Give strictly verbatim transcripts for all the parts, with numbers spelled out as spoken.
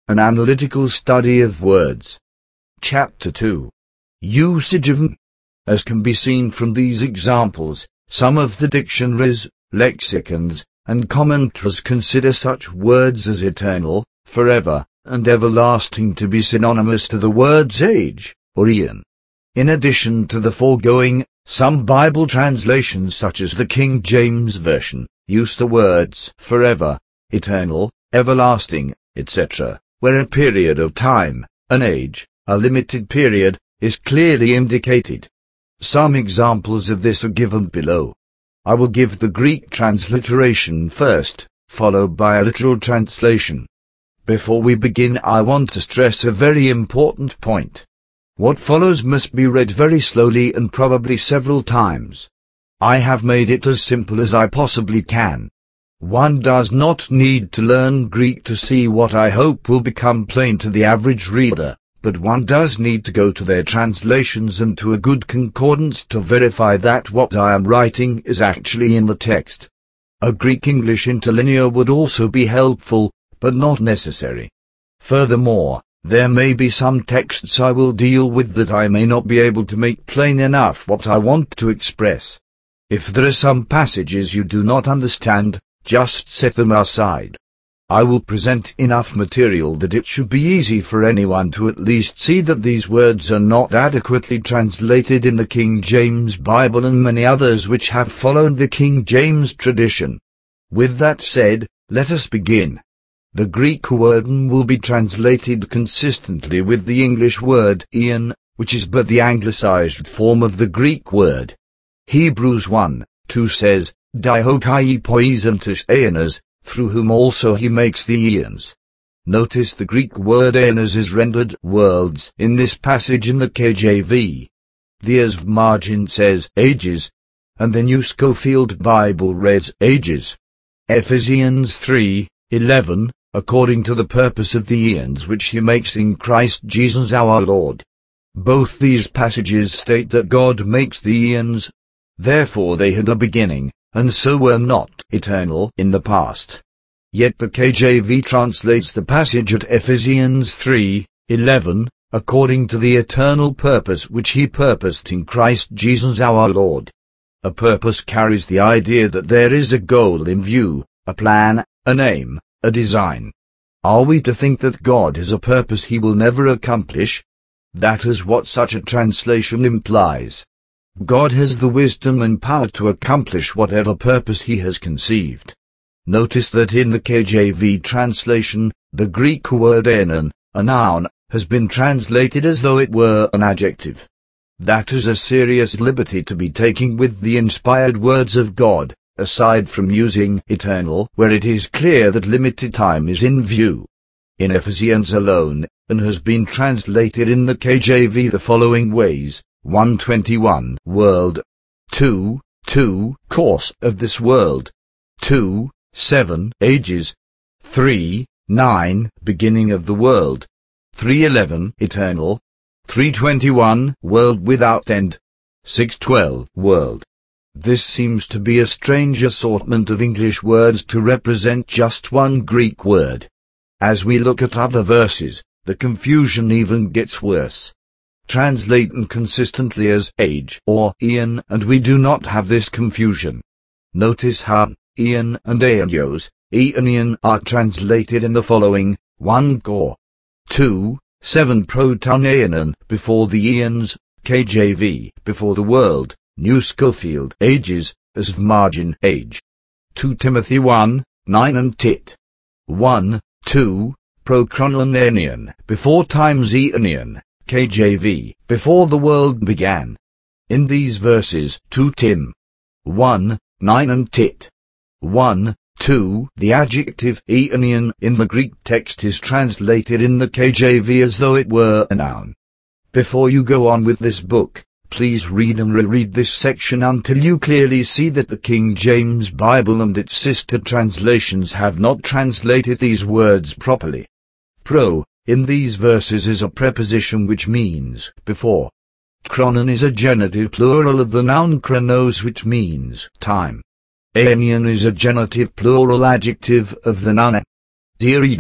An analytical study of words. Chapter two. Usage of m. As can be seen from these examples, some of the dictionaries, lexicons, and commentaries consider such words as eternal, forever, and everlasting to be synonymous to the words age, or eon. In addition to the foregoing, some Bible translations such as the King James Version, use the words forever, eternal, everlasting, et cetera, where a period of time, an age, a limited period, is clearly indicated. Some examples of this are given below. I will give the Greek transliteration first, followed by a literal translation. Before we begin, I want to stress a very important point. What follows must be read very slowly and probably several times. I have made it as simple as I possibly can. One does not need to learn Greek to see what I hope will become plain to the average reader, but one does need to go to their translations and to a good concordance to verify that what I am writing is actually in the text. A Greek-English interlinear would also be helpful, but not necessary. Furthermore, there may be some texts I will deal with that I may not be able to make plain enough what I want to express. If there are some passages you do not understand, just set them aside. I will present enough material that it should be easy for anyone to at least see that these words are not adequately translated in the King James Bible and many others which have followed the King James tradition. With that said, let us begin. The Greek word "n" will be translated consistently with the English word eon, which is but the anglicized form of the Greek word. Hebrews one two says, "Diokai poisantus aeonas, through whom also he makes the eons." Notice the Greek word aeonas is rendered worlds in this passage in the K J V. The E S V margin says ages, and the New Schofield Bible reads ages. Ephesians three eleven, according to the purpose of the eons which he makes in Christ Jesus our Lord. Both these passages state that God makes the eons. Therefore they had a beginning, and so were not eternal in the past. Yet the K J V translates the passage at Ephesians three eleven, according to the eternal purpose which he purposed in Christ Jesus our Lord. A purpose carries the idea that there is a goal in view, a plan, an aim, a design. Are we to think that God has a purpose he will never accomplish? That is what such a translation implies. God has the wisdom and power to accomplish whatever purpose he has conceived. Notice that in the K J V translation, the Greek word aeon, a noun, has been translated as though it were an adjective. That is a serious liberty to be taken with the inspired words of God, aside from using eternal where it is clear that limited time is in view. In Ephesians alone, and has been translated in the K J V the following ways: one twenty-one world, two two course of this world, two seven ages, three nine beginning of the world, three eleven eternal, three twenty-one world without end, six twelve world. This seems to be a strange assortment of English words to represent just one Greek word. As we look at other verses, the confusion even gets worse. Translate "n" consistently as age or eon, and we do not have this confusion. Notice how eon and aeonios, eonion, are translated in the following: one gor, two seven proton aeonon before the eons, K J V before the world, New Schofield ages, as of margin age. two Timothy one nine and tit. one two prochronon aeonion before times eonion, K J V before the world began. In these verses, two Tim one nine and tit. one two The adjective eonion in the Greek text is translated in the K J V as though it were a noun. Before you go on with this book, please read and reread this section until you clearly see that the King James Bible and its sister translations have not translated these words properly. Pro, in these verses, is a preposition which means before. Chronon is a genitive plural of the noun chronos, which means time. Aeonion is a genitive plural adjective of the noun. Dear reader,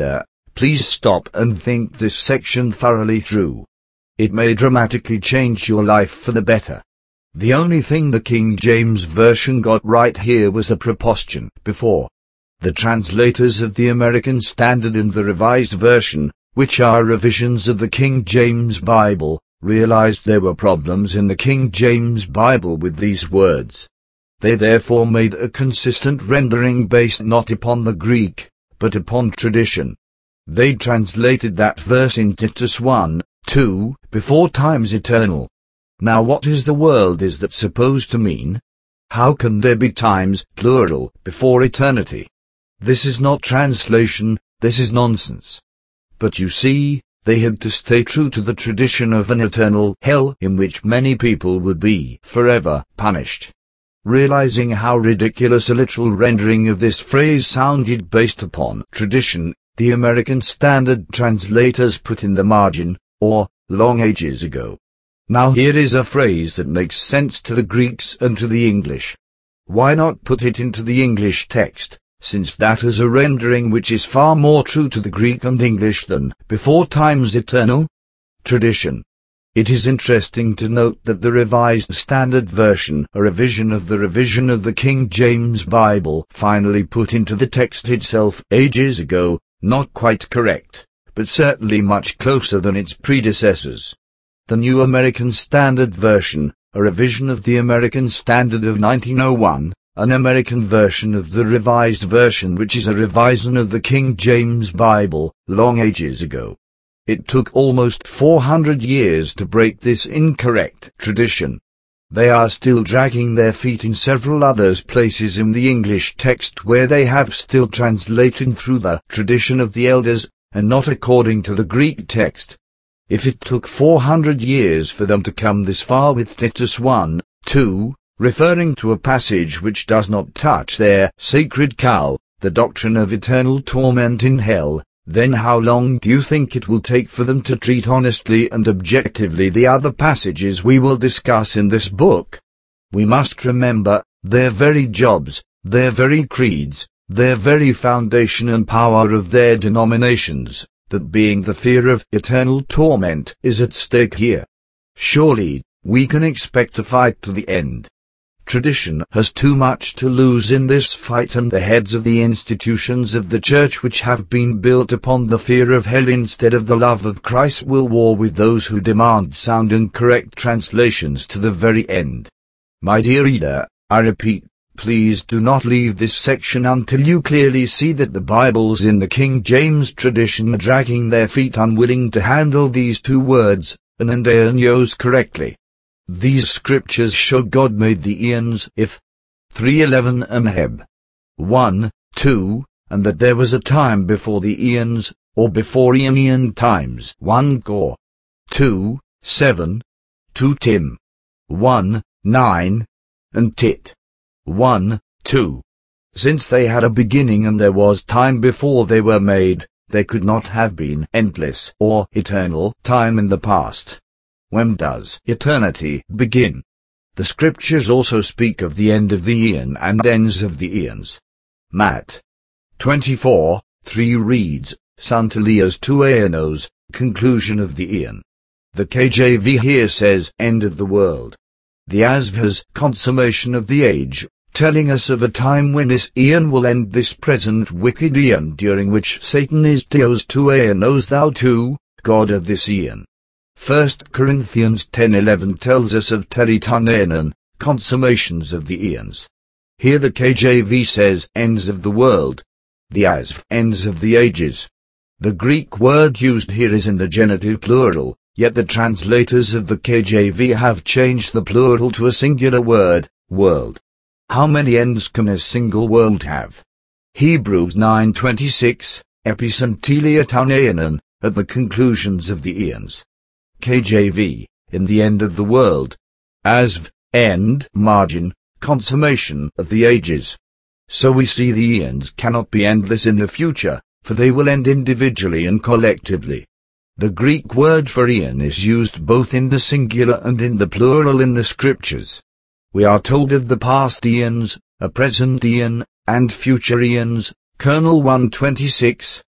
please stop and think this section thoroughly through. It may dramatically change your life for the better. The only thing the King James Version got right here was a preposition before. The translators of the American Standard and the Revised Version, which are revisions of the King James Bible, realized there were problems in the King James Bible with these words. They therefore made a consistent rendering based not upon the Greek, but upon tradition. They translated that verse in Titus one, two, before times eternal. Now what is the world is that supposed to mean? How can there be times, plural, before eternity? This is not translation, this is nonsense. But you see, they had to stay true to the tradition of an eternal hell in which many people would be forever punished. Realizing how ridiculous a literal rendering of this phrase sounded based upon tradition, the American Standard translators put in the margin, or, long ages ago. Now here is a phrase that makes sense to the Greeks and to the English. Why not put it into the English text, since that is a rendering which is far more true to the Greek and English than before times eternal? Tradition. It is interesting to note that the Revised Standard Version, a revision of the revision of the King James Bible, finally put into the text itself ages ago, not quite correct, but certainly much closer than its predecessors. The New American Standard Version, a revision of the American Standard of nineteen oh one, an American version of the Revised Version which is a revision of the King James Bible, long ages ago. It took almost four hundred years to break this incorrect tradition. They are still dragging their feet in several other places in the English text where they have still translated through the tradition of the elders, and not according to the Greek text. If it took four hundred years for them to come this far with Titus one, two, referring to a passage which does not touch their sacred cow, the doctrine of eternal torment in hell, then how long do you think it will take for them to treat honestly and objectively the other passages we will discuss in this book? We must remember, their very jobs, their very creeds, their very foundation and power of their denominations, that being the fear of eternal torment is at stake here. Surely, we can expect to fight to the end. Tradition has too much to lose in this fight, and the heads of the institutions of the church which have been built upon the fear of hell instead of the love of Christ will war with those who demand sound and correct translations to the very end. My dear reader, I repeat, please do not leave this section until you clearly see that the Bibles in the King James tradition are dragging their feet, unwilling to handle these two words, an and a and yos, correctly. These scriptures show God made the eons, if three eleven and Heb one, two, and that there was a time before the eons, or before eonian times, one Cor two, seven, two Tim one, nine, and Tit one, two. Since they had a beginning and there was time before they were made, there could not have been endless or eternal time in the past. When does eternity begin? The scriptures also speak of the end of the eon and ends of the eons. Matt twenty-four, three reads, Santelias to aeonos, conclusion of the eon. The K J V here says, end of the world. The A S V has consummation of the age, telling us of a time when this eon will end, this present wicked eon during which Satan is teos to aeonos, thou too, God of this eon. First Corinthians ten eleven tells us of teleton aeon, consummations of the eons. Here the K J V says, ends of the world. The A S V, ends of the ages. The Greek word used here is in the genitive plural, yet the translators of the K J V have changed the plural to a singular word, world. How many ends can a single world have? Hebrews nine twenty-six, epicenteliaton aeon, at the conclusions of the eons. K J V, in the end of the world. A S V, end, margin, consummation of the ages. So we see the eons cannot be endless in the future, for they will end individually and collectively. The Greek word for eon is used both in the singular and in the plural in the scriptures. We are told of the past eons, a present eon, and future eons, Colonel one twenty-six,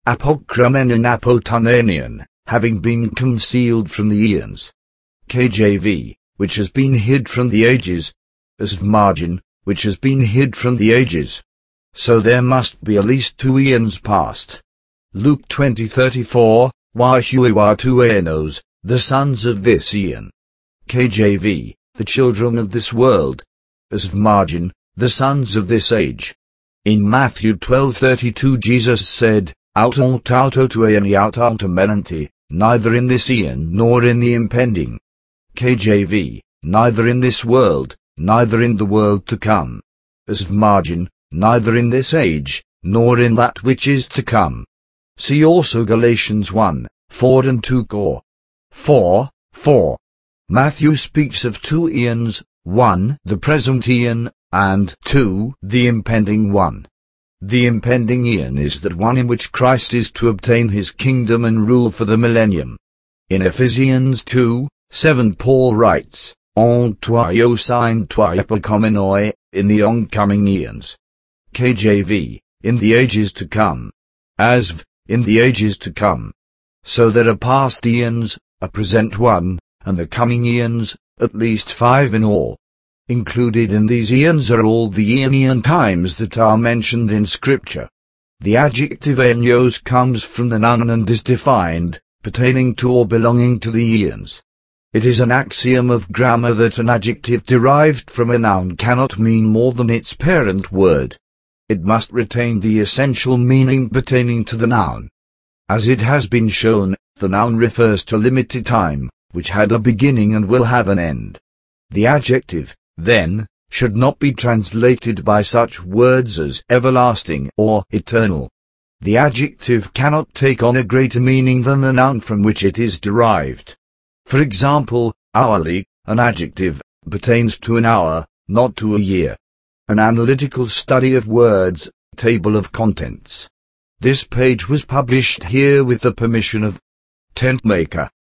apokrymen and apotananian, having been concealed from the eons. K J V, which has been hid from the ages, as of margin, which has been hid from the ages. So there must be at least two eons past. Luke twenty thirty-four, Wahuiwa two aenos, the sons of this eon. K J V, the children of this world, as of margin, the sons of this age. In Matthew twelve thirty-two Jesus said, Aut auto to aeoni aut auto menanti, neither in this eon nor in the impending. K J V, neither in this world, neither in the world to come. As of margin, neither in this age, nor in that which is to come. See also Galatians one, four and two cor. four, four. Matthew speaks of two eons, one, the present eon, and two, the impending one. The impending eon is that one in which Christ is to obtain his kingdom and rule for the millennium. In Ephesians two, seven Paul writes, En toi sign toi epokomenoi, in the oncoming eons. K J V, in the ages to come. Asv, in the ages to come. So there are past eons, a present one, and the coming eons, at least five in all. Included in these eons are all the aeonian times that are mentioned in Scripture. The adjective aeonios comes from the noun and is defined, pertaining to or belonging to the eons. It is an axiom of grammar that an adjective derived from a noun cannot mean more than its parent word. It must retain the essential meaning pertaining to the noun. As it has been shown, the noun refers to limited time, which had a beginning and will have an end. The adjective, then, should not be translated by such words as everlasting or eternal. The adjective cannot take on a greater meaning than the noun from which it is derived. For example, hourly, an adjective, pertains to an hour, not to a year. An analytical study of words, table of contents. This page was published here with the permission of Tentmaker.